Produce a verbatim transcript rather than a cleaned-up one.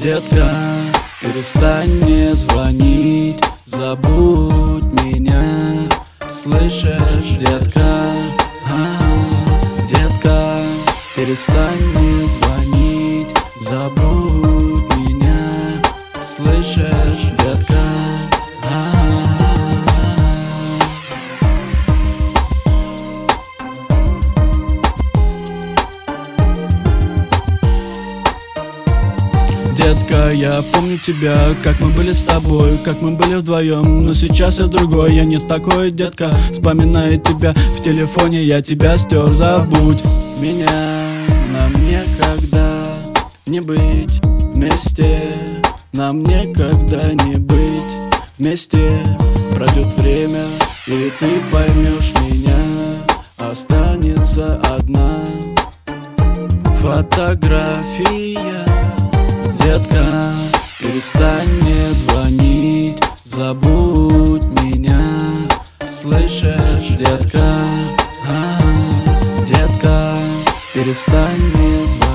Детка, перестань мне звонить, забудь меня, слышишь, детка? А-а-а. Детка, перестань мне звонить, забудь меня, слышишь, детка? А-а-а. Детка, я помню тебя, как мы были с тобой, как мы были вдвоем. Но сейчас я с другой, я не такой, детка. Вспоминаю тебя в телефоне, я тебя стер. Забудь меня, нам никогда не быть вместе. Нам никогда не быть вместе. Пройдет время, и ты поймешь меня. Останется одна фотография. Детка, перестань мне звонить, забудь меня, слышишь, детка? А-а-а. Детка, перестань мне звонить.